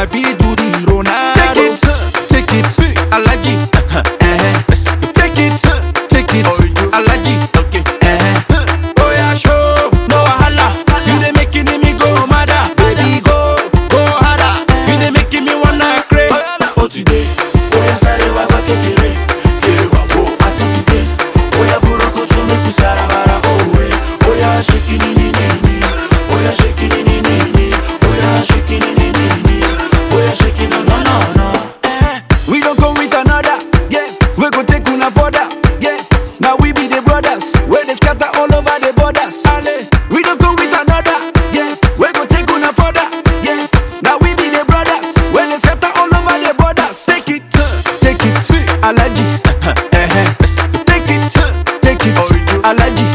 body do the Ronaldo. Take it, Alaji. Take it, Alaji. Oh yeah, show no wahala. You dey making me go mad. Baby go harder. You dey making me wanna craze. Oh today, oh yeah, sare wa ba kekere, kere wa bo. Ati today, oh yeah, buroko so make we sarabara. Oh yeah, shaking ni. Oh yeah, shaking ni. Oh yeah, shaking ni. Oh yeah, shaking no. We gon' come with another. Yes, we gon' take una further. Yes, now we be the brothers. Where they scatter all over the borders. We don't come with another. Yes, we gon' take una further. Yes, now we be the brothers. Where they scatter all over the borders. Take it, Alaji. Take it, Alaji.